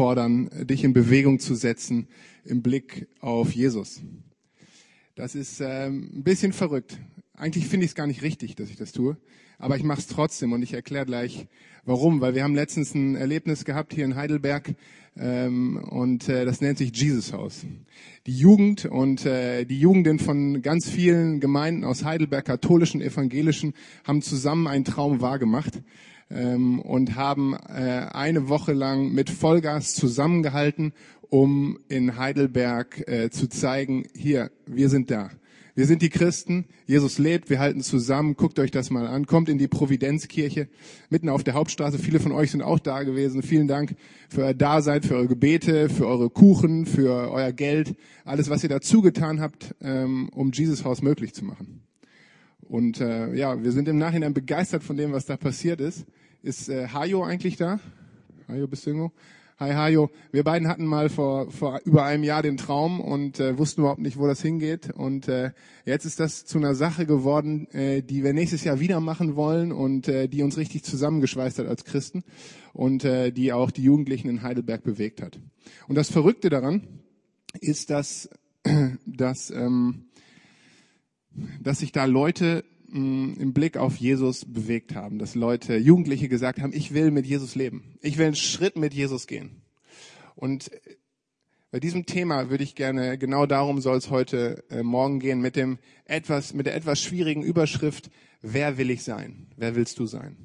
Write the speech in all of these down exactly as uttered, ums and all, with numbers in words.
auffordern, dich in Bewegung zu setzen im Blick auf Jesus. Das ist ähm, ein bisschen verrückt. Eigentlich finde ich es gar nicht richtig, dass ich das tue, aber ich mache es trotzdem und ich erkläre gleich, warum. Weil wir haben letztens ein Erlebnis gehabt hier in Heidelberg ähm, und äh, das nennt sich Jesus Haus. Die Jugend und äh, die Jugenden von ganz vielen Gemeinden aus Heidelberg, katholischen, evangelischen, haben zusammen einen Traum wahrgemacht ähm, und haben äh, eine Woche lang mit Vollgas zusammengehalten, um in Heidelberg äh, zu zeigen, hier, wir sind da. Wir sind die Christen, Jesus lebt, wir halten zusammen, guckt euch das mal an, kommt in die Providenzkirche, mitten auf der Hauptstraße. Viele von euch sind auch da gewesen. Vielen Dank für euer Dasein, für eure Gebete, für eure Kuchen, für euer Geld, alles, was ihr dazu getan habt, ähm, um Jesus Haus möglich zu machen. Und äh, ja, wir sind im Nachhinein begeistert von dem, was da passiert ist. Ist äh, Hajo eigentlich da? Hajo, bist du irgendwo? Hi Hajo, wir beiden hatten mal vor vor über einem Jahr den Traum und äh, wussten überhaupt nicht, wo das hingeht. Und äh, jetzt ist das zu einer Sache geworden, äh, die wir nächstes Jahr wieder machen wollen und äh, die uns richtig zusammengeschweißt hat als Christen und äh, die auch die Jugendlichen in Heidelberg bewegt hat. Und das Verrückte daran ist, dass, dass, ähm, dass sich da Leute im Blick auf Jesus bewegt haben, dass Leute, Jugendliche gesagt haben, ich will mit Jesus leben. Ich will einen Schritt mit Jesus gehen. Und bei diesem Thema würde ich gerne, genau darum soll es heute äh, Morgen gehen, mit dem etwas, mit der etwas schwierigen Überschrift, wer will ich sein? Wer willst du sein?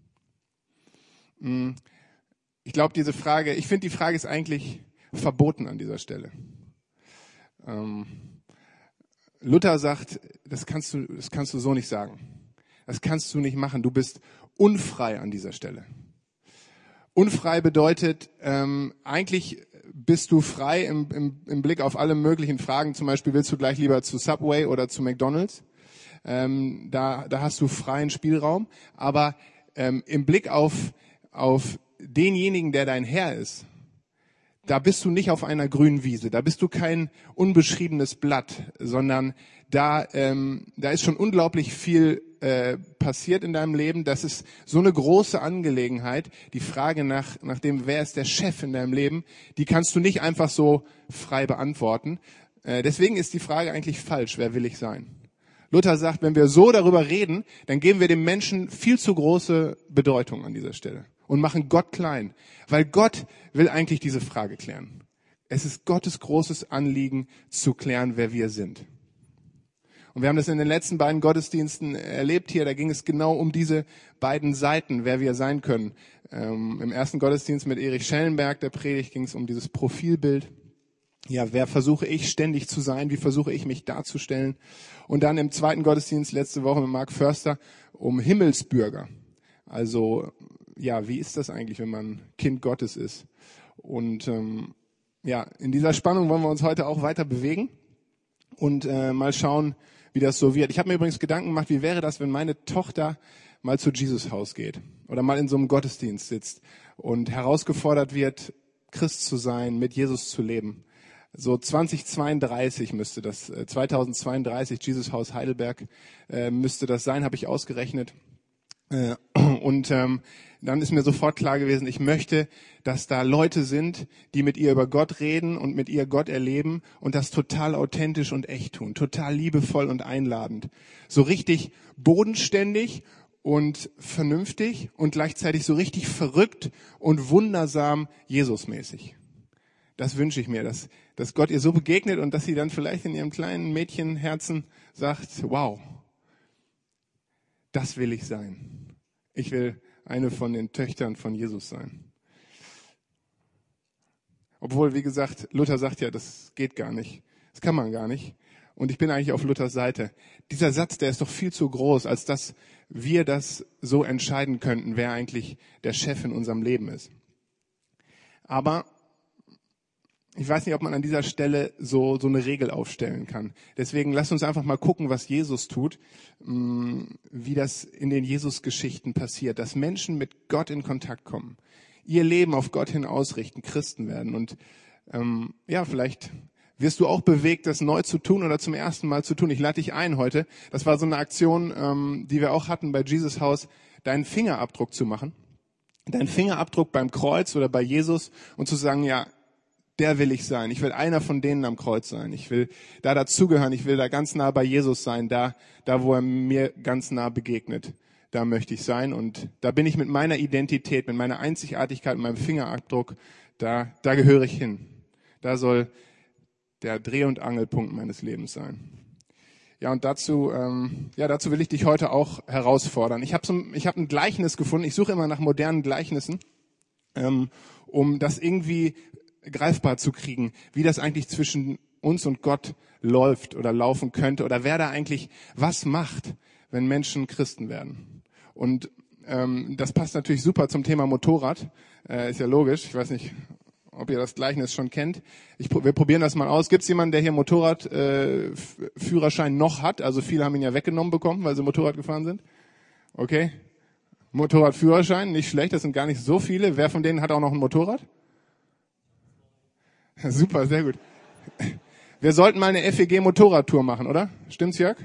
Ich glaube, diese Frage, ich finde, die Frage ist eigentlich verboten an dieser Stelle. Ähm, Luther sagt, das kannst du, das kannst du so nicht sagen. Das kannst du nicht machen. Du bist unfrei an dieser Stelle. Unfrei bedeutet, ähm, eigentlich bist du frei im, im, im Blick auf alle möglichen Fragen. Zum Beispiel, willst du gleich lieber zu Subway oder zu McDonald's? Ähm, da, da hast du freien Spielraum. Aber ähm, im Blick auf, auf denjenigen, der dein Herr ist, da bist du nicht auf einer grünen Wiese, da bist du kein unbeschriebenes Blatt, sondern da, ähm, da ist schon unglaublich viel äh, passiert in deinem Leben. Das ist so eine große Angelegenheit. Die Frage nach, nach dem, wer ist der Chef in deinem Leben, die kannst du nicht einfach so frei beantworten. Äh, deswegen ist die Frage eigentlich falsch, wer will ich sein? Luther sagt, wenn wir so darüber reden, dann geben wir dem Menschen viel zu große Bedeutung an dieser Stelle und machen Gott klein, weil Gott will eigentlich diese Frage klären. Es ist Gottes großes Anliegen zu klären, wer wir sind. Und wir haben das in den letzten beiden Gottesdiensten erlebt hier, da ging es genau um diese beiden Seiten, wer wir sein können. Ähm, im ersten Gottesdienst mit Erich Schellenberg, der Predigt, ging es um dieses Profilbild. Ja, wer versuche ich ständig zu sein? Wie versuche ich mich darzustellen? Und dann im zweiten Gottesdienst letzte Woche mit Mark Förster um Himmelsbürger. Also, ja, wie ist das eigentlich, wenn man Kind Gottes ist? Und ähm, ja, in dieser Spannung wollen wir uns heute auch weiter bewegen und äh, mal schauen, wie das so wird. Ich habe mir übrigens Gedanken gemacht, wie wäre das, wenn meine Tochter mal zu Jesus Haus geht oder mal in so einem Gottesdienst sitzt und herausgefordert wird, Christ zu sein, mit Jesus zu leben. So zweitausendzweiunddreißig müsste das, äh, zweitausendzweiunddreißig, Jesus Haus Heidelberg, äh, müsste das sein, habe ich ausgerechnet. Äh, und ähm, dann ist mir sofort klar gewesen, ich möchte, dass da Leute sind, die mit ihr über Gott reden und mit ihr Gott erleben und das total authentisch und echt tun, total liebevoll und einladend. So richtig bodenständig und vernünftig und gleichzeitig so richtig verrückt und wundersam Jesusmäßig. Das wünsche ich mir, dass, dass Gott ihr so begegnet und dass sie dann vielleicht in ihrem kleinen Mädchenherzen sagt, wow, das will ich sein. Ich will eine von den Töchtern von Jesus sein. Obwohl, wie gesagt, Luther sagt ja, das geht gar nicht. Das kann man gar nicht. Und ich bin eigentlich auf Luthers Seite. Dieser Satz, der ist doch viel zu groß, als dass wir das so entscheiden könnten, wer eigentlich der Chef in unserem Leben ist. Aber ich weiß nicht, ob man an dieser Stelle so so eine Regel aufstellen kann. Deswegen lasst uns einfach mal gucken, was Jesus tut, wie das in den Jesus-Geschichten passiert, dass Menschen mit Gott in Kontakt kommen, ihr Leben auf Gott hin ausrichten, Christen werden. Und ähm, ja, vielleicht wirst du auch bewegt, das neu zu tun oder zum ersten Mal zu tun. Ich lade dich ein heute. Das war so eine Aktion, ähm, die wir auch hatten bei Jesus Haus, deinen Fingerabdruck zu machen. deinen Fingerabdruck beim Kreuz oder bei Jesus und zu sagen, ja, der will ich sein. Ich will einer von denen am Kreuz sein. Ich will da dazugehören. Ich will da ganz nah bei Jesus sein. Da, da, wo er mir ganz nah begegnet. Da möchte ich sein. Und da bin ich mit meiner Identität, mit meiner Einzigartigkeit, mit meinem Fingerabdruck, da, da gehöre ich hin. Da soll der Dreh- und Angelpunkt meines Lebens sein. Ja, und dazu, ähm, ja, dazu will ich dich heute auch herausfordern. Ich habe so, ich habe ein Gleichnis gefunden. Ich suche immer nach modernen Gleichnissen, ähm, um das irgendwie greifbar zu kriegen, wie das eigentlich zwischen uns und Gott läuft oder laufen könnte oder wer da eigentlich was macht, wenn Menschen Christen werden. Und ähm, das passt natürlich super zum Thema Motorrad, äh, ist ja logisch. Ich weiß nicht, ob ihr das Gleichnis schon kennt. Ich, wir probieren das mal aus. Gibt es jemanden, der hier Motorradführerschein äh, noch hat? Also viele haben ihn ja weggenommen bekommen, weil sie Motorrad gefahren sind. Okay, Motorradführerschein, nicht schlecht, das sind gar nicht so viele. Wer von denen hat auch noch ein Motorrad? Super, sehr gut. Wir sollten mal eine F E G-Motorradtour machen, oder? Stimmt's, Jörg?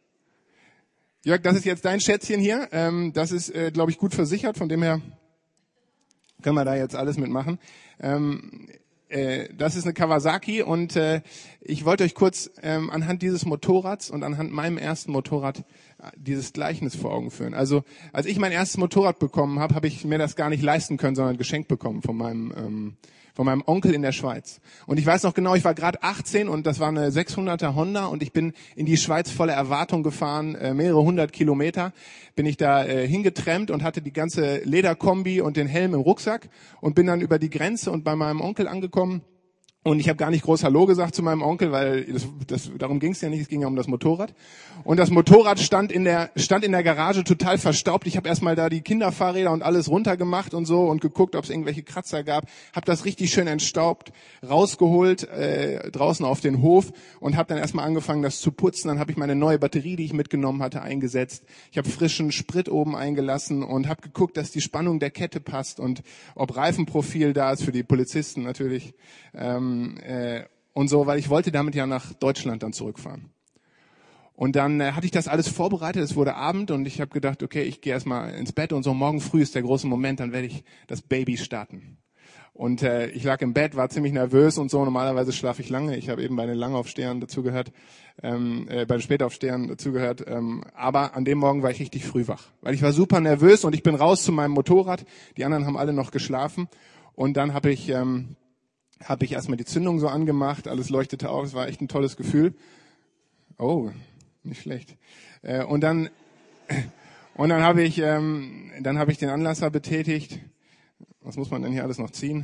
Jörg, das ist jetzt dein Schätzchen hier. Ähm, das ist, äh, glaube ich, gut versichert. Von dem her können wir da jetzt alles mitmachen. Ähm, äh, das ist eine Kawasaki und äh, ich wollte euch kurz ähm, anhand dieses Motorrads und anhand meinem ersten Motorrad äh, dieses Gleichnis vor Augen führen. Also als ich mein erstes Motorrad bekommen habe, habe ich mir das gar nicht leisten können, sondern geschenkt bekommen von meinem ähm, von meinem Onkel in der Schweiz. Und ich weiß noch genau, ich war gerade achtzehn und das war eine sechshunderter Honda und ich bin in die Schweiz voller Erwartung gefahren, äh, mehrere hundert Kilometer bin ich da äh, hingetrampt und hatte die ganze Lederkombi und den Helm im Rucksack und bin dann über die Grenze und bei meinem Onkel angekommen. Und ich habe gar nicht groß Hallo gesagt zu meinem Onkel, weil das, das, darum ging es ja nicht, es ging ja um das Motorrad. Und das Motorrad stand in der stand in der Garage total verstaubt. Ich habe erstmal da die Kinderfahrräder und alles runtergemacht und so und geguckt, ob es irgendwelche Kratzer gab. Habe das richtig schön entstaubt, rausgeholt äh, draußen auf den Hof und habe dann erstmal angefangen, das zu putzen. Dann habe ich meine neue Batterie, die ich mitgenommen hatte, eingesetzt. Ich habe frischen Sprit oben eingelassen und habe geguckt, dass die Spannung der Kette passt und ob Reifenprofil da ist für die Polizisten natürlich. Ähm, Äh, und so, weil ich wollte damit ja nach Deutschland dann zurückfahren. Und dann äh, hatte ich das alles vorbereitet, es wurde Abend und ich habe gedacht, okay, ich gehe erstmal ins Bett und so morgen früh ist der große Moment, dann werde ich das Baby starten. Und äh, ich lag im Bett, war ziemlich nervös und so, normalerweise schlafe ich lange, ich habe eben bei den Langaufstehern dazugehört, ähm, äh, bei den Spätaufstehern dazugehört, ähm, aber an dem Morgen war ich richtig früh wach, weil ich war super nervös und ich bin raus zu meinem Motorrad, die anderen haben alle noch geschlafen und dann habe ich... Ähm, habe ich erstmal die Zündung so angemacht, alles leuchtete auf, es war echt ein tolles Gefühl. Oh, nicht schlecht. Äh, und dann und dann habe ich ähm, dann habe ich den Anlasser betätigt. Was muss man denn hier alles noch ziehen?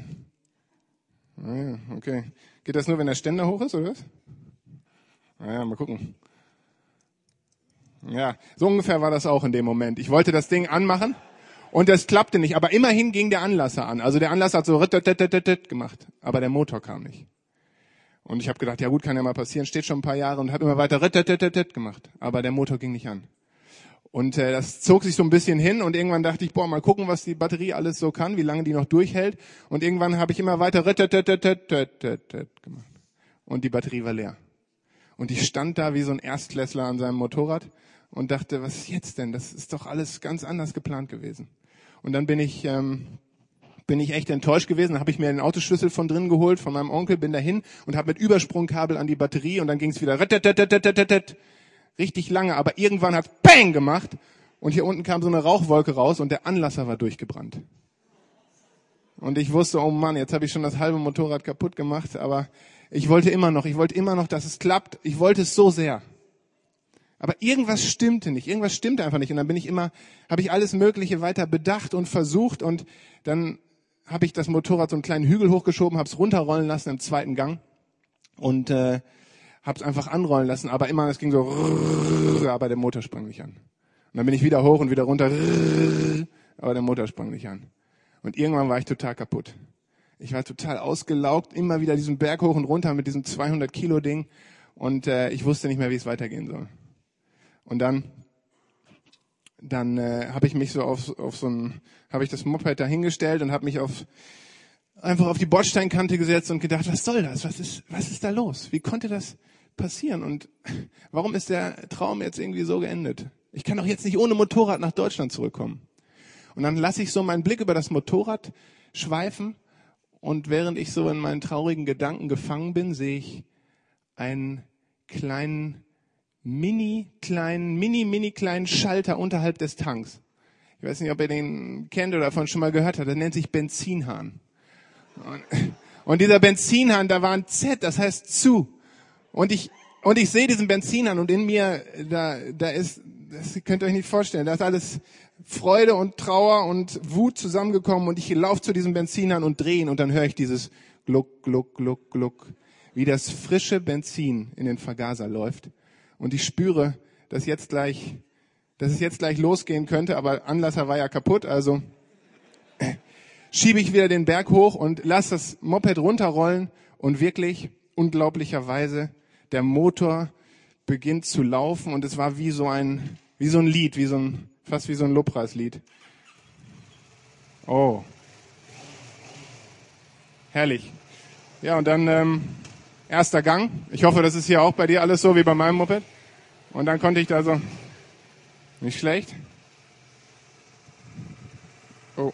Ah ja, okay. Geht das nur, wenn der Ständer hoch ist, oder was? Ah ja, mal gucken. Ja, so ungefähr war das auch in dem Moment. Ich wollte das Ding anmachen. Und das klappte nicht, aber immerhin ging der Anlasser an. Also der Anlasser hat so gemacht, aber der Motor kam nicht. Und ich habe gedacht, ja gut, kann ja mal passieren, steht schon ein paar Jahre und habe immer weiter gemacht, aber der Motor ging nicht an. Und äh, das zog sich so ein bisschen hin und irgendwann dachte ich, boah, mal gucken, was die Batterie alles so kann, wie lange die noch durchhält. Und irgendwann habe ich immer weiter gemacht. Und die Batterie war leer. Und ich stand da wie so ein Erstklässler an seinem Motorrad und dachte, was ist jetzt denn? Das ist doch alles ganz anders geplant gewesen. Und dann bin ich ähm, bin ich echt enttäuscht gewesen. Dann habe ich mir den Autoschlüssel von drin geholt, von meinem Onkel, bin dahin und habe mit Übersprungkabel an die Batterie und dann ging es wieder richtig lange. Aber irgendwann hat Peng gemacht und hier unten kam so eine Rauchwolke raus und der Anlasser war durchgebrannt. Und ich wusste, oh Mann, jetzt habe ich schon das halbe Motorrad kaputt gemacht. Aber ich wollte immer noch, ich wollte immer noch, dass es klappt. Ich wollte es so sehr. Aber irgendwas stimmte nicht, irgendwas stimmte einfach nicht. Und dann bin ich immer, habe ich alles Mögliche weiter bedacht und versucht. Und dann habe ich das Motorrad so einen kleinen Hügel hochgeschoben, habe es runterrollen lassen im zweiten Gang und äh, habe es einfach anrollen lassen. Aber immer, es ging so, aber der Motor sprang nicht an. Und dann bin ich wieder hoch und wieder runter, aber der Motor sprang nicht an. Und irgendwann war ich total kaputt. Ich war total ausgelaugt, immer wieder diesen Berg hoch und runter mit diesem zweihundert Kilo Ding. Und äh, ich wusste nicht mehr, wie es weitergehen soll. Und dann, dann äh, habe ich mich so auf, auf so ein, habe ich das Moped da hingestellt und habe mich auf einfach auf die Bordsteinkante gesetzt und gedacht, was soll das? Was ist, was ist da los? Wie konnte das passieren? Und warum ist der Traum jetzt irgendwie so geendet? Ich kann doch jetzt nicht ohne Motorrad nach Deutschland zurückkommen. Und dann lasse ich so meinen Blick über das Motorrad schweifen und während ich so in meinen traurigen Gedanken gefangen bin, sehe ich einen kleinen, mini kleinen, mini, mini kleinen Schalter unterhalb des Tanks. Ich weiß nicht, ob ihr den kennt oder davon schon mal gehört habt. Der nennt sich Benzinhahn. Und, und dieser Benzinhahn, da war ein Z, das heißt zu. Und ich, und ich sehe diesen Benzinhahn und in mir, da, da ist, das könnt ihr euch nicht vorstellen, da ist alles Freude und Trauer und Wut zusammengekommen und ich laufe zu diesem Benzinhahn und drehe ihn und dann höre ich dieses Gluck, Gluck, Gluck, Gluck, wie das frische Benzin in den Vergaser läuft. Und ich spüre, dass jetzt gleich, dass es jetzt gleich losgehen könnte, aber Anlasser war ja kaputt, also schiebe ich wieder den Berg hoch und lasse das Moped runterrollen und wirklich unglaublicherweise der Motor beginnt zu laufen und es war wie so ein, wie so ein Lied, wie so ein, fast wie so ein Lobpreislied. Oh. Herrlich. Ja, und dann ähm, erster Gang. Ich hoffe, das ist hier auch bei dir alles so wie bei meinem Moped. Und dann konnte ich da so, nicht schlecht. Oh.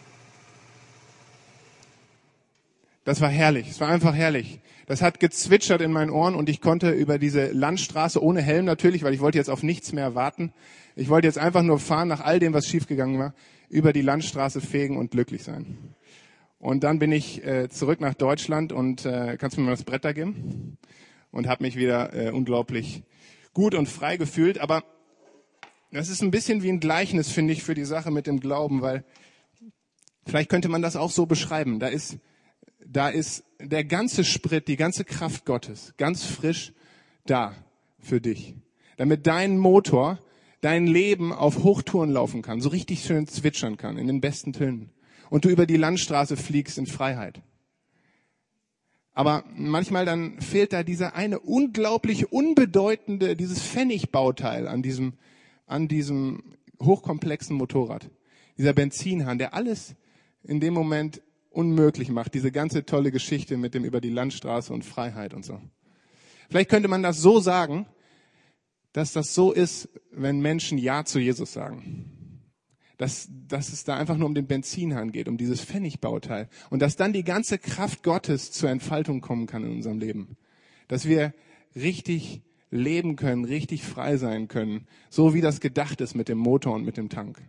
Das war herrlich. Es war einfach herrlich. Das hat gezwitschert in meinen Ohren und ich konnte über diese Landstraße ohne Helm natürlich, weil ich wollte jetzt auf nichts mehr warten. Ich wollte jetzt einfach nur fahren nach all dem, was schiefgegangen war, über die Landstraße fegen und glücklich sein. Und dann bin ich äh, zurück nach Deutschland und äh, kannst du mir mal das Brett da geben? Und habe mich wieder äh, unglaublich gut und frei gefühlt. Aber das ist ein bisschen wie ein Gleichnis, finde ich, für die Sache mit dem Glauben, weil vielleicht könnte man das auch so beschreiben. Da ist Da ist der ganze Sprit, die ganze Kraft Gottes ganz frisch da für dich. Damit dein Motor, dein Leben auf Hochtouren laufen kann, so richtig schön zwitschern kann, in den besten Tönen. Und du über die Landstraße fliegst in Freiheit. Aber manchmal dann fehlt da dieser eine unglaublich unbedeutende, dieses Pfennigbauteil an diesem, an diesem hochkomplexen Motorrad. Dieser Benzinhahn, der alles in dem Moment unmöglich macht, diese ganze tolle Geschichte mit dem über die Landstraße und Freiheit und so. Vielleicht könnte man das so sagen, dass das so ist, wenn Menschen Ja zu Jesus sagen. Dass, dass es da einfach nur um den Benzinhahn geht, um dieses Pfennigbauteil. Und dass dann die ganze Kraft Gottes zur Entfaltung kommen kann in unserem Leben. Dass wir richtig leben können, richtig frei sein können, so wie das gedacht ist mit dem Motor und mit dem Tank.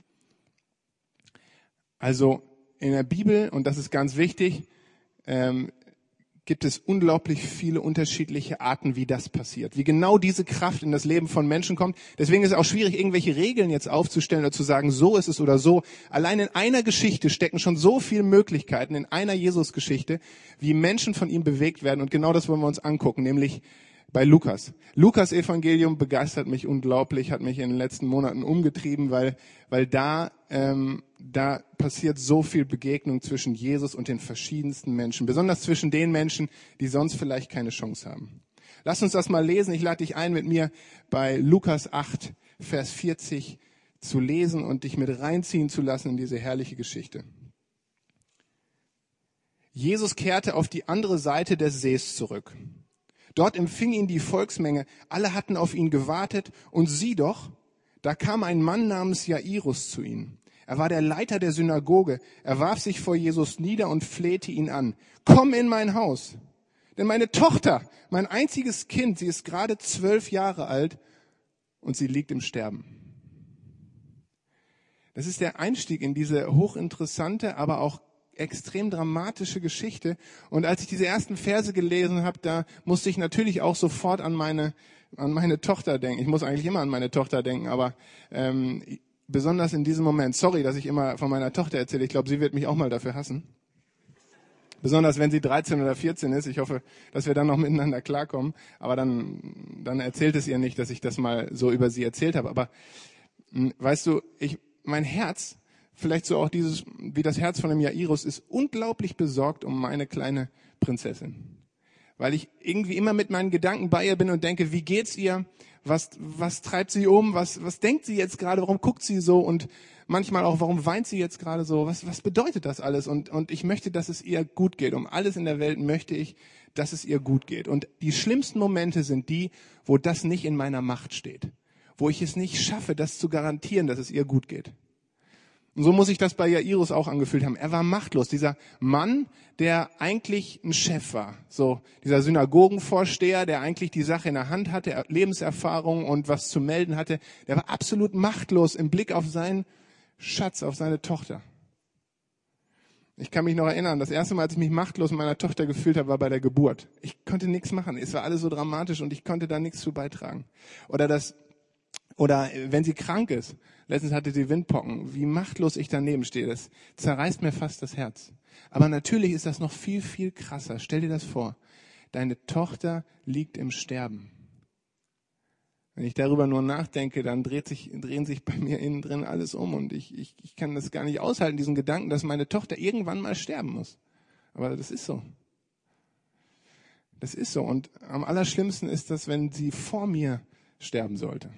Also in der Bibel, und das ist ganz wichtig, ähm, gibt es unglaublich viele unterschiedliche Arten, wie das passiert. Wie genau diese Kraft in das Leben von Menschen kommt. Deswegen ist es auch schwierig, irgendwelche Regeln jetzt aufzustellen oder zu sagen, so ist es oder so. Allein in einer Geschichte stecken schon so viele Möglichkeiten, in einer Jesus-Geschichte, wie Menschen von ihm bewegt werden. Und genau das wollen wir uns angucken, nämlich bei Lukas. Lukas Evangelium begeistert mich unglaublich, hat mich in den letzten Monaten umgetrieben, weil, weil da, ähm, da passiert so viel Begegnung zwischen Jesus und den verschiedensten Menschen, besonders zwischen den Menschen, die sonst vielleicht keine Chance haben. Lass uns das mal lesen. Ich lade dich ein, mit mir bei Lukas acht, Vers vierzig zu lesen und dich mit reinziehen zu lassen in diese herrliche Geschichte. Jesus kehrte auf die andere Seite des Sees zurück. Dort empfing ihn die Volksmenge. Alle hatten auf ihn gewartet. Und sieh doch, da kam ein Mann namens Jairus zu ihnen. Er war der Leiter der Synagoge. Er warf sich vor Jesus nieder und flehte ihn an. Komm in mein Haus. Denn meine Tochter, mein einziges Kind, sie ist gerade zwölf Jahre alt und sie liegt im Sterben. Das ist der Einstieg in diese hochinteressante, aber auch extrem dramatische Geschichte. Und als ich diese ersten Verse gelesen habe, da musste ich natürlich auch sofort an meine an meine Tochter denken. Ich muss eigentlich immer an meine Tochter denken, aber ähm, besonders in diesem Moment. Sorry, dass ich immer von meiner Tochter erzähle. Ich glaube, sie wird mich auch mal dafür hassen. Besonders wenn sie dreizehn oder vierzehn ist. Ich hoffe, dass wir dann noch miteinander klarkommen. Aber dann dann erzählt es ihr nicht, dass ich das mal so über sie erzählt habe. Aber mh, weißt du, ich mein Herz, vielleicht so auch dieses, wie das Herz von dem Jairus, ist unglaublich besorgt um meine kleine Prinzessin. Weil ich irgendwie immer mit meinen Gedanken bei ihr bin und denke, wie geht's ihr? Was, was treibt sie um? Was, was denkt sie jetzt gerade? Warum guckt sie so? Und manchmal auch, warum weint sie jetzt gerade so? Was, was bedeutet das alles? Und, und ich möchte, dass es ihr gut geht. Um alles in der Welt möchte ich, dass es ihr gut geht. Und die schlimmsten Momente sind die, wo das nicht in meiner Macht steht. Wo ich es nicht schaffe, das zu garantieren, dass es ihr gut geht. Und so muss sich das bei Jairus auch angefühlt haben. Er war machtlos. Dieser Mann, der eigentlich ein Chef war. So, dieser Synagogenvorsteher, der eigentlich die Sache in der Hand hatte, Lebenserfahrung und was zu melden hatte. Der war absolut machtlos im Blick auf seinen Schatz, auf seine Tochter. Ich kann mich noch erinnern, das erste Mal, als ich mich machtlos mit meiner Tochter gefühlt habe, war bei der Geburt. Ich konnte nichts machen. Es war alles so dramatisch und ich konnte da nichts zu beitragen. Oder das, oder wenn sie krank ist. Letztens hatte sie Windpocken. Wie machtlos ich daneben stehe. Das zerreißt mir fast das Herz. Aber natürlich ist das noch viel, viel krasser. Stell dir das vor. Deine Tochter liegt im Sterben. Wenn ich darüber nur nachdenke, dann dreht sich, drehen sich bei mir innen drin alles um und ich, ich, ich kann das gar nicht aushalten, diesen Gedanken, dass meine Tochter irgendwann mal sterben muss. Aber das ist so. Das ist so. Und am allerschlimmsten ist das, wenn sie vor mir sterben sollte.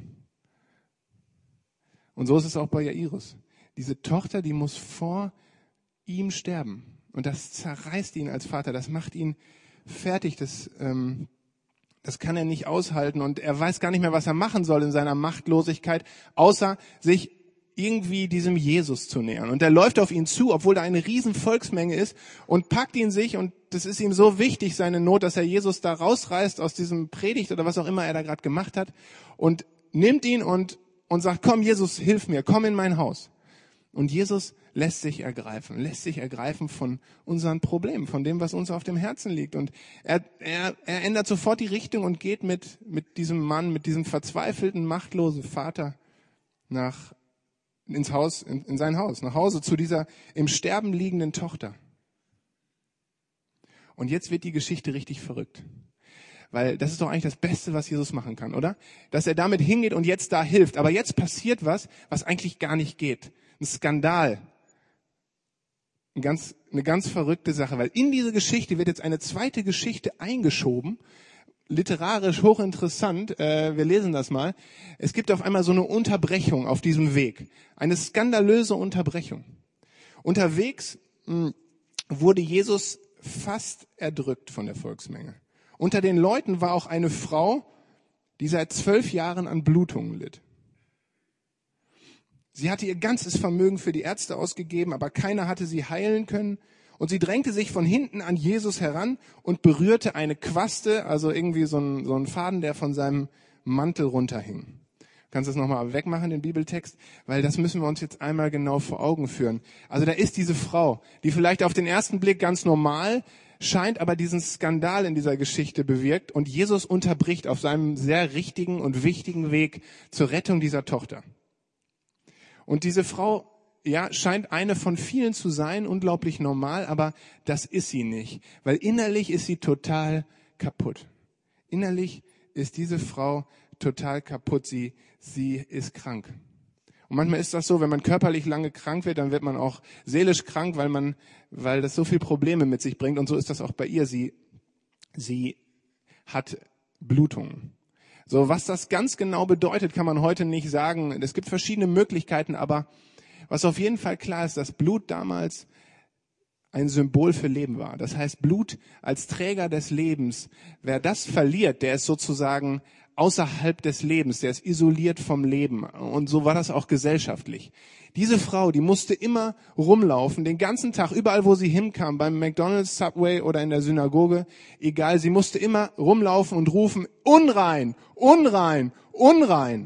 Und so ist es auch bei Jairus. Diese Tochter, die muss vor ihm sterben. Und das zerreißt ihn als Vater, das macht ihn fertig, das, ähm, das kann er nicht aushalten. Und er weiß gar nicht mehr, was er machen soll in seiner Machtlosigkeit, außer sich irgendwie diesem Jesus zu nähern. Und er läuft auf ihn zu, obwohl da eine riesen Volksmenge ist, und packt ihn sich, und das ist ihm so wichtig, seine Not, dass er Jesus da rausreißt aus diesem Predigt oder was auch immer er da gerade gemacht hat, und nimmt ihn und und sagt, komm Jesus, hilf mir, komm in mein Haus. Und Jesus lässt sich ergreifen, lässt sich ergreifen von unseren Problemen, von dem, was uns auf dem Herzen liegt. Und er, er, er ändert sofort die Richtung und geht mit, mit diesem Mann, mit diesem verzweifelten, machtlosen Vater nach, ins Haus, in, in sein Haus, nach Hause zu dieser im Sterben liegenden Tochter. Und jetzt wird die Geschichte richtig verrückt. Weil das ist doch eigentlich das Beste, was Jesus machen kann, oder? Dass er damit hingeht und jetzt da hilft. Aber jetzt passiert was, was eigentlich gar nicht geht. Ein Skandal. Ein ganz, eine ganz verrückte Sache. Weil in diese Geschichte wird jetzt eine zweite Geschichte eingeschoben. Literarisch hochinteressant. Äh, wir lesen das mal. Es gibt auf einmal so eine Unterbrechung auf diesem Weg. Eine skandalöse Unterbrechung. Unterwegs mh, wurde Jesus fast erdrückt von der Volksmenge. Unter den Leuten war auch eine Frau, die seit zwölf Jahren an Blutungen litt. Sie hatte ihr ganzes Vermögen für die Ärzte ausgegeben, aber keiner hatte sie heilen können. Und sie drängte sich von hinten an Jesus heran und berührte eine Quaste, also irgendwie so ein, so ein Faden, der von seinem Mantel runterhing. Du kannst das nochmal wegmachen, den Bibeltext, weil das müssen wir uns jetzt einmal genau vor Augen führen. Also da ist diese Frau, die vielleicht auf den ersten Blick ganz normal scheint, aber diesen Skandal in dieser Geschichte bewirkt, und Jesus unterbricht auf seinem sehr richtigen und wichtigen Weg zur Rettung dieser Tochter. Und diese Frau, ja, scheint eine von vielen zu sein, unglaublich normal, aber das ist sie nicht, weil innerlich ist sie total kaputt. Innerlich ist diese Frau total kaputt, sie, sie ist krank. Und manchmal ist das so, wenn man körperlich lange krank wird, dann wird man auch seelisch krank, weil man, weil das so viele Probleme mit sich bringt. Und so ist das auch bei ihr. Sie, sie hat Blutungen. So, was das ganz genau bedeutet, kann man heute nicht sagen. Es gibt verschiedene Möglichkeiten, aber was auf jeden Fall klar ist, dass Blut damals ein Symbol für Leben war. Das heißt, Blut als Träger des Lebens. Wer das verliert, der ist sozusagen außerhalb des Lebens, der ist isoliert vom Leben. Und so war das auch gesellschaftlich. Diese Frau, die musste immer rumlaufen, den ganzen Tag, überall wo sie hinkam, beim McDonald's, Subway oder in der Synagoge, egal, sie musste immer rumlaufen und rufen, unrein, unrein, unrein.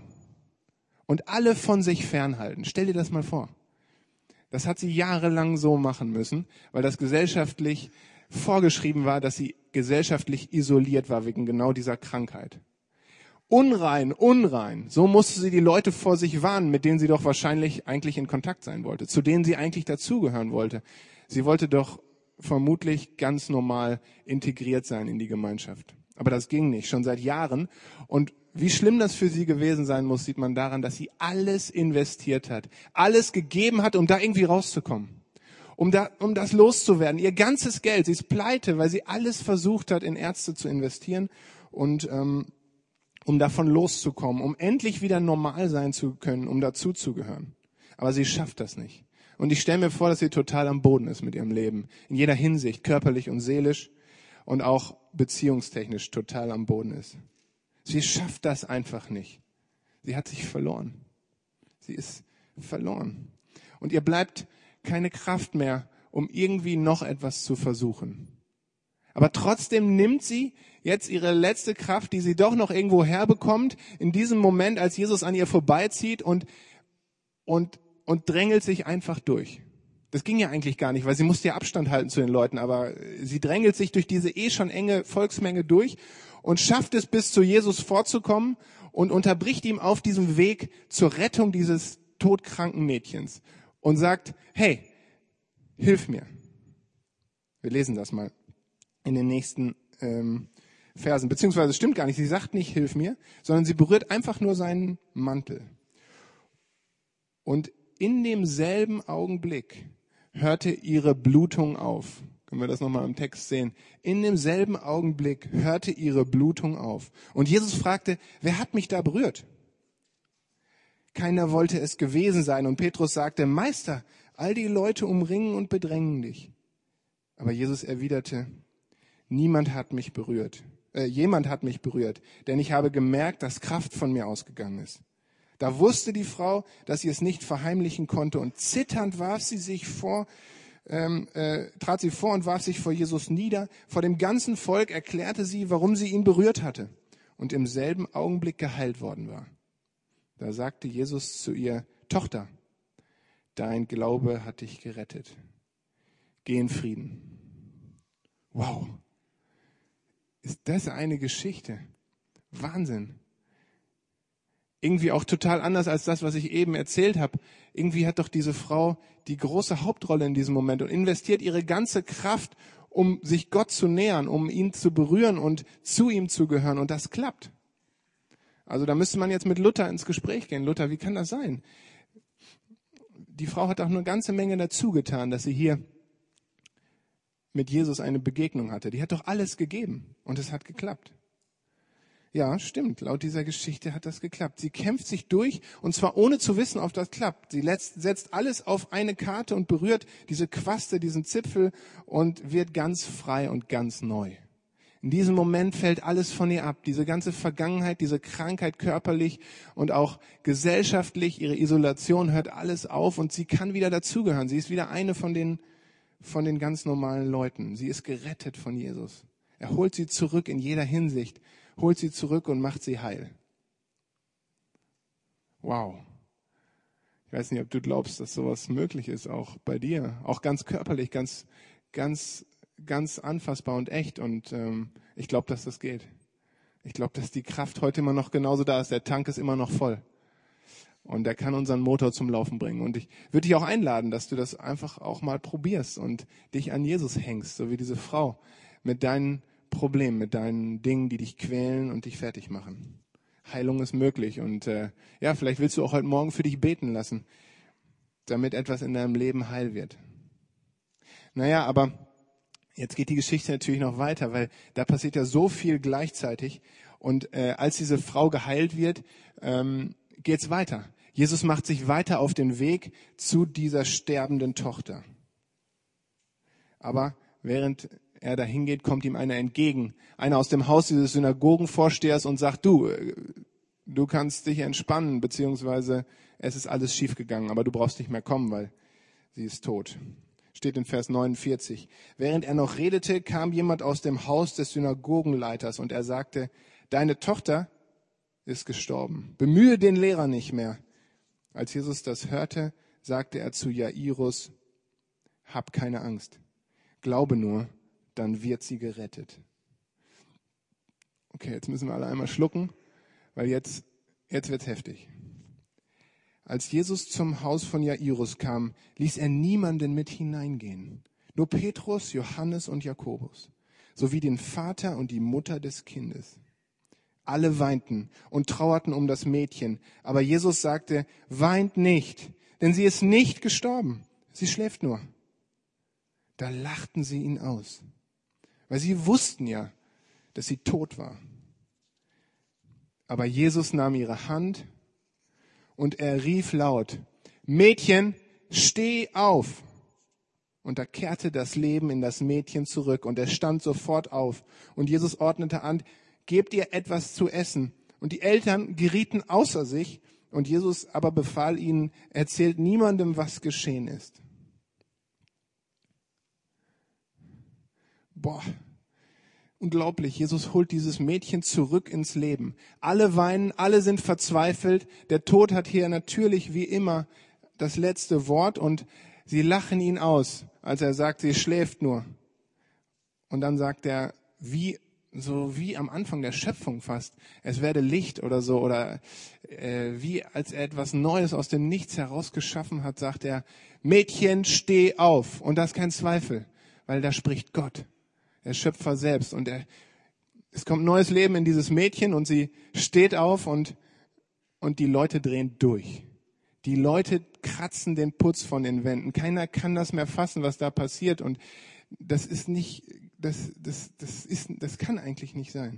Und alle von sich fernhalten. Stell dir das mal vor. Das hat sie jahrelang so machen müssen, weil das gesellschaftlich vorgeschrieben war, dass sie gesellschaftlich isoliert war wegen genau dieser Krankheit. Unrein, unrein. So musste sie die Leute vor sich warnen, mit denen sie doch wahrscheinlich eigentlich in Kontakt sein wollte, zu denen sie eigentlich dazugehören wollte. Sie wollte doch vermutlich ganz normal integriert sein in die Gemeinschaft. Aber das ging nicht, schon seit Jahren. Und wie schlimm das für sie gewesen sein muss, sieht man daran, dass sie alles investiert hat, alles gegeben hat, um da irgendwie rauszukommen, um da, um das loszuwerden. Ihr ganzes Geld, sie ist pleite, weil sie alles versucht hat, in Ärzte zu investieren und ähm, um davon loszukommen, um endlich wieder normal sein zu können, um dazuzugehören. Aber sie schafft das nicht. Und ich stelle mir vor, dass sie total am Boden ist mit ihrem Leben, in jeder Hinsicht, körperlich und seelisch und auch beziehungstechnisch total am Boden ist. Sie schafft das einfach nicht. Sie hat sich verloren. Sie ist verloren. und ihr bleibt keine Kraft mehr, um irgendwie noch etwas zu versuchen. Aber trotzdem nimmt sie jetzt ihre letzte Kraft, die sie doch noch irgendwo herbekommt, in diesem Moment, als Jesus an ihr vorbeizieht und, und, und drängelt sich einfach durch. Das ging ja eigentlich gar nicht, weil sie musste ja Abstand halten zu den Leuten, aber sie drängelt sich durch diese eh schon enge Volksmenge durch und schafft es, bis zu Jesus vorzukommen und unterbricht ihm auf diesem Weg zur Rettung dieses todkranken Mädchens und sagt, hey, hilf mir. Wir lesen das mal in den nächsten ähm, Versen. Beziehungsweise es stimmt gar nicht, sie sagt nicht, hilf mir, sondern sie berührt einfach nur seinen Mantel. Und in demselben Augenblick hörte ihre Blutung auf. Können wir das nochmal im Text sehen? In demselben Augenblick hörte ihre Blutung auf. Und Jesus fragte, wer hat mich da berührt? Keiner wollte es gewesen sein. Und Petrus sagte, Meister, all die Leute umringen und bedrängen dich. Aber Jesus erwiderte, niemand hat mich berührt. Äh, jemand hat mich berührt, denn ich habe gemerkt, dass Kraft von mir ausgegangen ist. Da wusste die Frau, dass sie es nicht verheimlichen konnte, und zitternd warf sie sich vor, ähm, äh, trat sie vor und warf sich vor Jesus nieder. Vor dem ganzen Volk erklärte sie, warum sie ihn berührt hatte und im selben Augenblick geheilt worden war. Da sagte Jesus zu ihr, Tochter, dein Glaube hat dich gerettet. Geh in Frieden. Wow. Ist das eine Geschichte? Wahnsinn. Irgendwie auch total anders als das, was ich eben erzählt habe. Irgendwie hat doch diese Frau die große Hauptrolle in diesem Moment und investiert ihre ganze Kraft, um sich Gott zu nähern, um ihn zu berühren und zu ihm zu gehören. Und das klappt. Also da müsste man jetzt mit Luther ins Gespräch gehen. Luther, wie kann das sein? Die Frau hat auch eine ganze Menge dazu getan, dass sie hier mit Jesus eine Begegnung hatte. Die hat doch alles gegeben und es hat geklappt. Ja, stimmt. Laut dieser Geschichte hat das geklappt. Sie kämpft sich durch und zwar ohne zu wissen, ob das klappt. Sie setzt alles auf eine Karte und berührt diese Quaste, diesen Zipfel und wird ganz frei und ganz neu. In diesem Moment fällt alles von ihr ab. Diese ganze Vergangenheit, diese Krankheit körperlich und auch gesellschaftlich, ihre Isolation hört alles auf und sie kann wieder dazugehören. Sie ist wieder eine von den, von den ganz normalen Leuten. Sie ist gerettet von Jesus. Er holt sie zurück in jeder Hinsicht. Holt sie zurück und macht sie heil. Wow. Ich weiß nicht, ob du glaubst, dass sowas möglich ist, auch bei dir. Auch ganz körperlich, ganz, ganz, ganz anfassbar und echt. Und ähm, ich glaube, dass das geht. Ich glaube, dass die Kraft heute immer noch genauso da ist. Der Tank ist immer noch voll. Und er kann unseren Motor zum Laufen bringen. Und ich würde dich auch einladen, dass du das einfach auch mal probierst und dich an Jesus hängst, so wie diese Frau, mit deinen Problem, mit deinen Dingen, die dich quälen und dich fertig machen. Heilung ist möglich und äh, ja, vielleicht willst du auch heute Morgen für dich beten lassen, damit etwas in deinem Leben heil wird. Naja, aber jetzt geht die Geschichte natürlich noch weiter, weil da passiert ja so viel gleichzeitig und äh, als diese Frau geheilt wird, ähm, geht's weiter. Jesus macht sich weiter auf den Weg zu dieser sterbenden Tochter. Aber während er dahin geht, kommt ihm einer entgegen. Einer aus dem Haus dieses Synagogenvorstehers und sagt, du, du kannst dich entspannen, beziehungsweise es ist alles schiefgegangen, aber du brauchst nicht mehr kommen, weil sie ist tot. Steht in Vers neunundvierzig. Während er noch redete, kam jemand aus dem Haus des Synagogenleiters und er sagte, deine Tochter ist gestorben. Bemühe den Lehrer nicht mehr. Als Jesus das hörte, sagte er zu Jairus, hab keine Angst, glaube nur, dann wird sie gerettet. Okay, jetzt müssen wir alle einmal schlucken, weil jetzt, jetzt wird's heftig. Als Jesus zum Haus von Jairus kam, ließ er niemanden mit hineingehen. Nur Petrus, Johannes und Jakobus, sowie den Vater und die Mutter des Kindes. Alle weinten und trauerten um das Mädchen, aber Jesus sagte, weint nicht, denn sie ist nicht gestorben, sie schläft nur. Da lachten sie ihn aus. Weil sie wussten ja, dass sie tot war. Aber Jesus nahm ihre Hand und er rief laut, Mädchen, steh auf. Und da kehrte das Leben in das Mädchen zurück und er stand sofort auf. Und Jesus ordnete an, gebt ihr etwas zu essen. Und die Eltern gerieten außer sich Und Jesus aber befahl ihnen, erzählt niemandem, was geschehen ist. Boah, unglaublich. Jesus holt dieses Mädchen zurück ins Leben. Alle weinen, alle sind verzweifelt. Der Tod hat hier natürlich wie immer das letzte Wort und sie lachen ihn aus, als er sagt, sie schläft nur. Und dann sagt er, wie so wie am Anfang der Schöpfung fast, es werde Licht oder so, oder äh, wie als er etwas Neues aus dem Nichts herausgeschaffen hat, sagt er, Mädchen, steh auf. Und das ist kein Zweifel, weil da spricht Gott, der Schöpfer selbst. Und er, es kommt neues Leben in dieses Mädchen und sie steht auf und, und die Leute drehen durch. Die Leute kratzen den Putz von den Wänden. Keiner kann das mehr fassen, was da passiert. Und das ist nicht, das, das, das ist, das kann eigentlich nicht sein.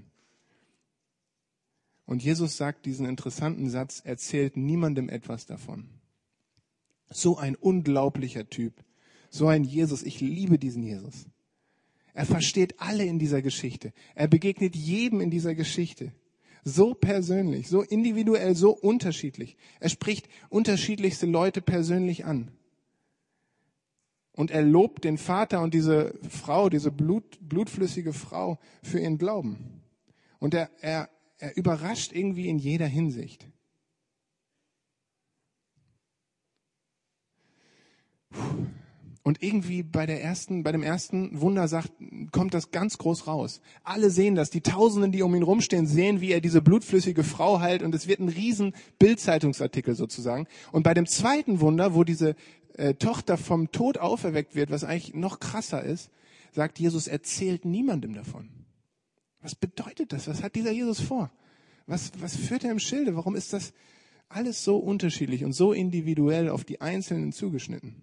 Und Jesus sagt diesen interessanten Satz, erzählt niemandem etwas davon. So ein unglaublicher Typ. So ein Jesus. Ich liebe diesen Jesus. Er versteht alle in dieser Geschichte. Er begegnet jedem in dieser Geschichte. So persönlich, so individuell, so unterschiedlich. Er spricht unterschiedlichste Leute persönlich an. Und er lobt den Vater und diese Frau, diese Blut, blutflüssige Frau für ihren Glauben. Und er, er, er überrascht irgendwie in jeder Hinsicht. Und irgendwie bei der ersten, bei dem ersten Wunder sagt, kommt das ganz groß raus. Alle sehen das. Die Tausenden, die um ihn rumstehen, sehen, wie er diese blutflüssige Frau heilt. Und es wird ein riesen Bild-Zeitungsartikel sozusagen. Und bei dem zweiten Wunder, wo diese äh, Tochter vom Tod auferweckt wird, was eigentlich noch krasser ist, sagt Jesus, erzählt niemandem davon. Was bedeutet das? Was hat dieser Jesus vor? Was, was führt er im Schilde? Warum ist das alles so unterschiedlich und so individuell auf die Einzelnen zugeschnitten?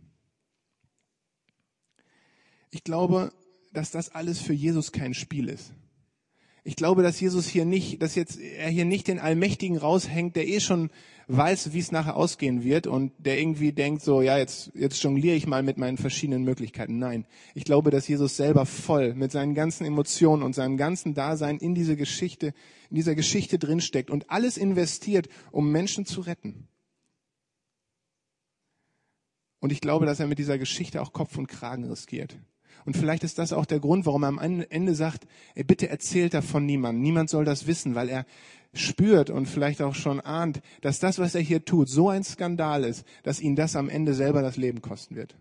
Ich glaube, dass das alles für Jesus kein Spiel ist. Ich glaube, dass Jesus hier nicht, dass jetzt er hier nicht den Allmächtigen raushängt, der eh schon weiß, wie es nachher ausgehen wird und der irgendwie denkt so, ja, jetzt, jetzt jongliere ich mal mit meinen verschiedenen Möglichkeiten. Nein, ich glaube, dass Jesus selber voll mit seinen ganzen Emotionen und seinem ganzen Dasein in diese Geschichte, in dieser Geschichte drinsteckt und alles investiert, um Menschen zu retten. Und ich glaube, dass er mit dieser Geschichte auch Kopf und Kragen riskiert. Und vielleicht ist das auch der Grund, warum er am Ende sagt, ey, bitte erzählt davon niemandem. Niemand soll das wissen, weil er spürt und vielleicht auch schon ahnt, dass das, was er hier tut, so ein Skandal ist, dass ihn das am Ende selber das Leben kosten wird.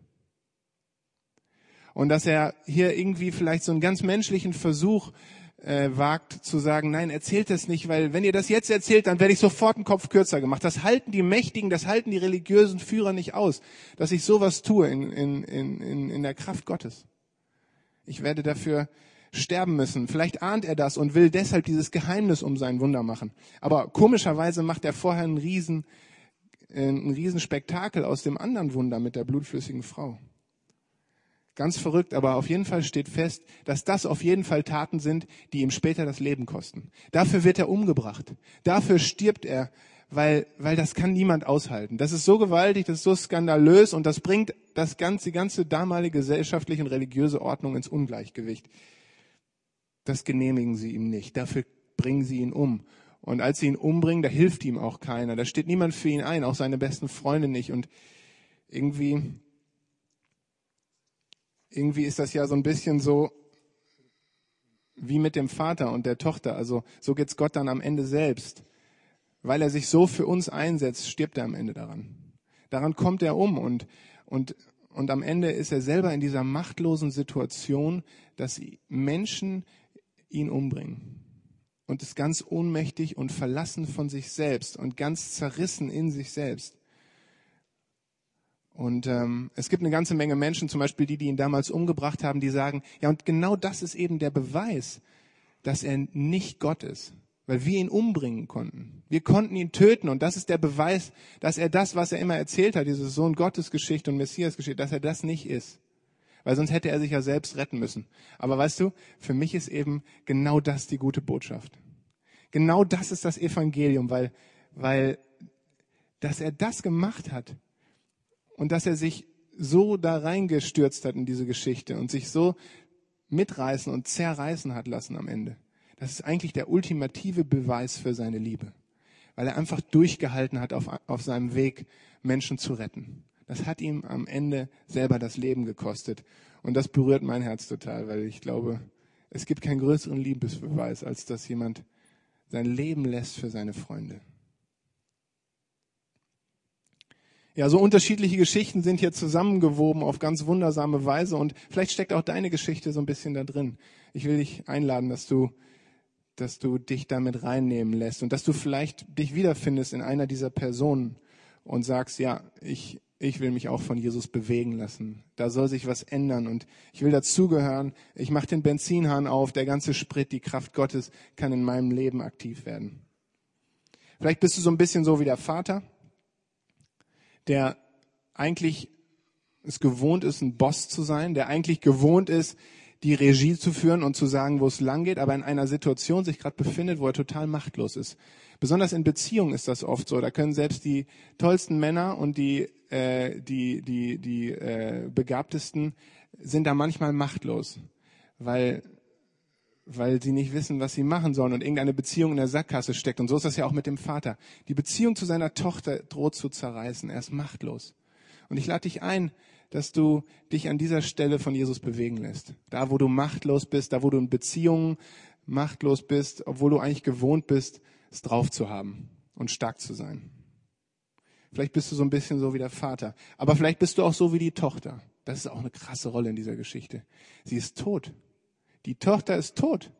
Und dass er hier irgendwie vielleicht so einen ganz menschlichen Versuch äh, wagt zu sagen, nein, erzählt das nicht, weil wenn ihr das jetzt erzählt, dann werde ich sofort einen Kopf kürzer gemacht. Das halten die Mächtigen, das halten die religiösen Führer nicht aus, dass ich sowas tue in, in, in, in der Kraft Gottes. Ich werde dafür sterben müssen. Vielleicht ahnt er das und will deshalb dieses Geheimnis um sein Wunder machen. Aber komischerweise macht er vorher einen riesen, äh, einen riesen Spektakel aus dem anderen Wunder mit der blutflüssigen Frau. Ganz verrückt, aber auf jeden Fall steht fest, dass das auf jeden Fall Taten sind, die ihm später das Leben kosten. Dafür wird er umgebracht. Dafür stirbt er, weil, weil das kann niemand aushalten. Das ist so gewaltig, das ist so skandalös und das bringt das ganze, die ganze damalige gesellschaftliche und religiöse Ordnung ins Ungleichgewicht. Das genehmigen sie ihm nicht. Dafür bringen sie ihn um. Und als sie ihn umbringen, da hilft ihm auch keiner. Da steht niemand für ihn ein, auch seine besten Freunde nicht. Und irgendwie, irgendwie ist das ja so ein bisschen so wie mit dem Vater und der Tochter. Also so geht's Gott dann am Ende selbst. Weil er sich so für uns einsetzt, stirbt er am Ende daran. Daran kommt er um und, und, und am Ende ist er selber in dieser machtlosen Situation, dass Menschen ihn umbringen. Und ist ganz ohnmächtig und verlassen von sich selbst und ganz zerrissen in sich selbst. Und ähm, es gibt eine ganze Menge Menschen, zum Beispiel die, die ihn damals umgebracht haben, die sagen, ja, und genau das ist eben der Beweis, dass er nicht Gott ist. Weil wir ihn umbringen konnten. Wir konnten ihn töten und das ist der Beweis, dass er das, was er immer erzählt hat, diese Sohn Gottes Geschichte und Messias Geschichte, dass er das nicht ist. Weil sonst hätte er sich ja selbst retten müssen. Aber weißt du, für mich ist eben genau das die gute Botschaft. Genau das ist das Evangelium, weil, weil, dass er das gemacht hat und dass er sich so da reingestürzt hat in diese Geschichte und sich so mitreißen und zerreißen hat lassen am Ende. Das ist eigentlich der ultimative Beweis für seine Liebe. weil er einfach durchgehalten hat, auf, auf seinem Weg Menschen zu retten. Das hat ihm am Ende selber das Leben gekostet. Und das berührt mein Herz total, weil ich glaube, es gibt keinen größeren Liebesbeweis, als dass jemand sein Leben lässt für seine Freunde. Ja, so unterschiedliche Geschichten sind hier zusammengewoben auf ganz wundersame Weise und vielleicht steckt auch deine Geschichte so ein bisschen da drin. Ich will dich einladen, dass du, dass du dich damit reinnehmen lässt und dass du vielleicht dich wiederfindest in einer dieser Personen und sagst, ja, ich, ich will mich auch von Jesus bewegen lassen. Da soll sich was ändern und ich will dazugehören. Ich mache den Benzinhahn auf, der ganze Sprit, die Kraft Gottes kann in meinem Leben aktiv werden. Vielleicht bist du so ein bisschen so wie der Vater, der eigentlich es gewohnt ist, ein Boss zu sein, der eigentlich gewohnt ist, die Regie zu führen und zu sagen, wo es lang geht, aber in einer Situation sich gerade befindet, wo er total machtlos ist. Besonders in Beziehungen ist das oft so. Da können selbst die tollsten Männer und die äh, die die die äh, begabtesten sind da manchmal machtlos, weil weil sie nicht wissen, was sie machen sollen und irgendeine Beziehung in der Sackgasse steckt. Und so ist das ja auch mit dem Vater. Die Beziehung zu seiner Tochter droht zu zerreißen. Er ist machtlos. Und ich lade dich ein, dass du dich an dieser Stelle von Jesus bewegen lässt. Da, wo du machtlos bist, da, wo du in Beziehungen machtlos bist, obwohl du eigentlich gewohnt bist, es drauf zu haben und stark zu sein. Vielleicht bist du so ein bisschen so wie der Vater. Aber vielleicht bist du auch so wie die Tochter. Das ist auch eine krasse Rolle in dieser Geschichte. Sie ist tot. Die Tochter ist tot.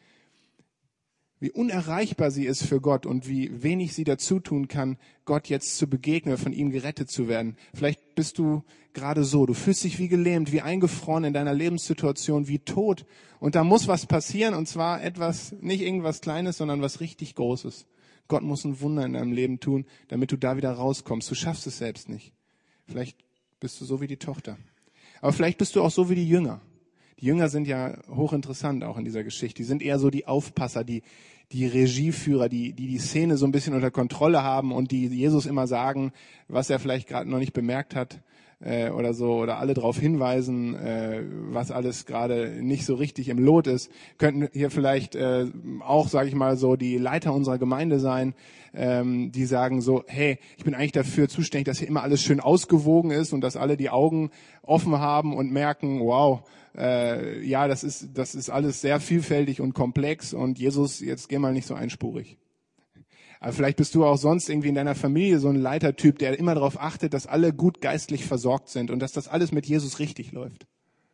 Wie unerreichbar sie ist für Gott und wie wenig sie dazu tun kann, Gott jetzt zu begegnen, von ihm gerettet zu werden. Vielleicht bist du gerade so. Du fühlst dich wie gelähmt, wie eingefroren in deiner Lebenssituation, wie tot. Und da muss was passieren und zwar etwas, nicht irgendwas Kleines, sondern was richtig Großes. Gott muss ein Wunder in deinem Leben tun, damit du da wieder rauskommst. Du schaffst es selbst nicht. Vielleicht bist du so wie die Tochter. Aber vielleicht bist du auch so wie die Jünger. Die Jünger sind ja hochinteressant auch in dieser Geschichte. Die sind eher so die Aufpasser, die, die Regieführer, die, die die Szene so ein bisschen unter Kontrolle haben und die Jesus immer sagen, was er vielleicht gerade noch nicht bemerkt hat äh, oder so, oder alle darauf hinweisen, äh, was alles gerade nicht so richtig im Lot ist. Könnten hier vielleicht äh, auch, sage ich mal, so die Leiter unserer Gemeinde sein, ähm, die sagen so, hey, ich bin eigentlich dafür zuständig, dass hier immer alles schön ausgewogen ist und dass alle die Augen offen haben und merken, wow, Äh, ja, das ist, das ist alles sehr vielfältig und komplex und Jesus, jetzt geh mal nicht so einspurig. Aber vielleicht bist du auch sonst irgendwie in deiner Familie so ein Leitertyp, der immer darauf achtet, dass alle gut geistlich versorgt sind und dass das alles mit Jesus richtig läuft.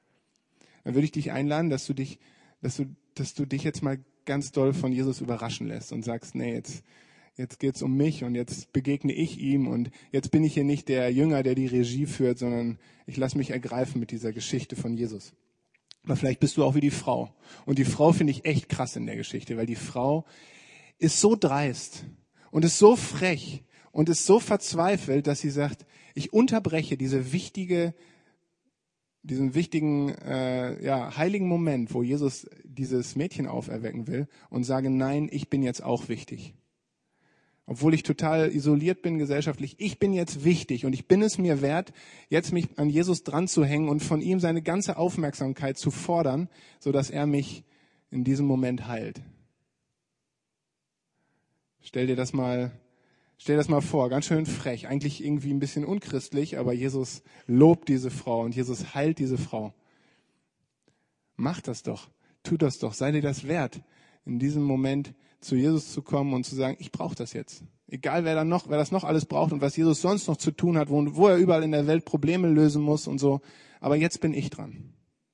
Dann würde ich dich einladen, dass du dich, dass du, dass du dich jetzt mal ganz doll von Jesus überraschen lässt und sagst, nee, jetzt, jetzt geht's um mich und jetzt begegne ich ihm und jetzt bin ich hier nicht der Jünger, der die Regie führt, sondern ich lasse mich ergreifen mit dieser Geschichte von Jesus. Aber vielleicht bist du auch wie die Frau. Und die Frau finde ich echt krass in der Geschichte, weil die Frau ist so dreist und ist so frech und ist so verzweifelt, dass sie sagt, ich unterbreche diese wichtige, diesen wichtigen, äh, ja, heiligen Moment, wo Jesus dieses Mädchen auferwecken will und sage, nein, ich bin jetzt auch wichtig. Obwohl ich total isoliert bin gesellschaftlich, ich bin jetzt wichtig und ich bin es mir wert, jetzt mich an Jesus dran zu hängen und von ihm seine ganze Aufmerksamkeit zu fordern, sodass er mich in diesem Moment heilt. Stell dir das mal, stell dir das mal vor, ganz schön frech, eigentlich irgendwie ein bisschen unchristlich, aber Jesus lobt diese Frau und Jesus heilt diese Frau. Mach das doch, tu das doch, sei dir das wert, in diesem Moment zu Jesus zu kommen und zu sagen, ich brauche das jetzt. Egal, wer, dann noch, wer das noch alles braucht und was Jesus sonst noch zu tun hat, wo, wo er überall in der Welt Probleme lösen muss und so. Aber jetzt bin ich dran.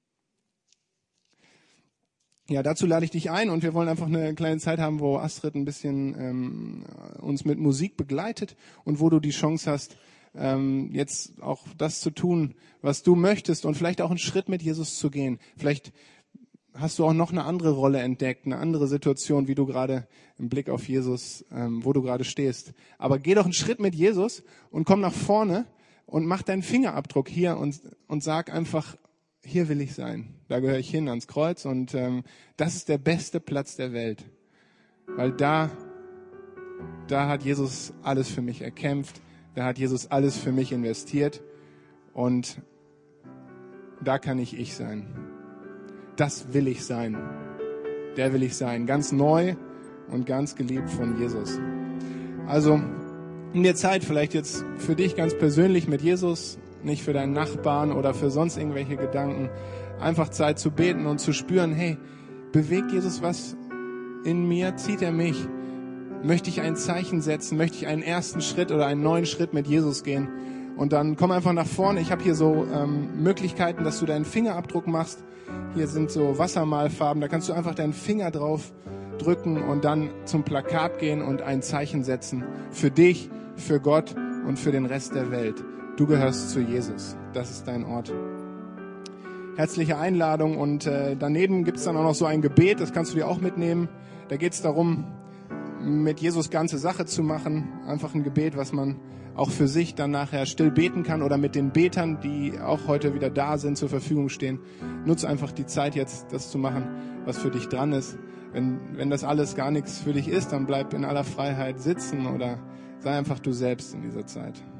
Ja, dazu lade ich dich ein und wir wollen einfach eine kleine Zeit haben, wo Astrid ein bisschen ähm, uns mit Musik begleitet und wo du die Chance hast, ähm, jetzt auch das zu tun, was du möchtest und vielleicht auch einen Schritt mit Jesus zu gehen. Vielleicht hast du auch noch eine andere Rolle entdeckt, eine andere Situation, wie du gerade im Blick auf Jesus, ähm, wo du gerade stehst. Aber geh doch einen Schritt mit Jesus und komm nach vorne und mach deinen Fingerabdruck hier und, und sag einfach, hier will ich sein. Da gehöre ich hin ans Kreuz und ähm, das ist der beste Platz der Welt. Weil da, da hat Jesus alles für mich erkämpft, da hat Jesus alles für mich investiert und da kann ich ich sein. Das will ich sein. Der will ich sein. Ganz neu und ganz geliebt von Jesus. Also nimm dir Zeit, vielleicht jetzt für dich ganz persönlich mit Jesus, nicht für deinen Nachbarn oder für sonst irgendwelche Gedanken. Einfach Zeit zu beten und zu spüren, hey, bewegt Jesus was in mir? Zieht er mich? Möchte ich ein Zeichen setzen? Möchte ich einen ersten Schritt oder einen neuen Schritt mit Jesus gehen? Und dann komm einfach nach vorne. Ich habe hier so ähm, Möglichkeiten, dass du deinen Fingerabdruck machst. Hier sind so Wassermalfarben. Da kannst du einfach deinen Finger drauf drücken und dann zum Plakat gehen und ein Zeichen setzen. Für dich, für Gott und für den Rest der Welt. Du gehörst zu Jesus. Das ist dein Ort. Herzliche Einladung. Und äh, daneben gibt's dann auch noch so ein Gebet. Das kannst du dir auch mitnehmen. Da geht's darum, mit Jesus ganze Sache zu machen. Einfach ein Gebet, was man auch für sich dann nachher still beten kann oder mit den Betern, die auch heute wieder da sind, zur Verfügung stehen. Nutz einfach die Zeit jetzt, das zu machen, was für dich dran ist. Wenn, wenn das alles gar nichts für dich ist, dann bleib in aller Freiheit sitzen oder sei einfach du selbst in dieser Zeit.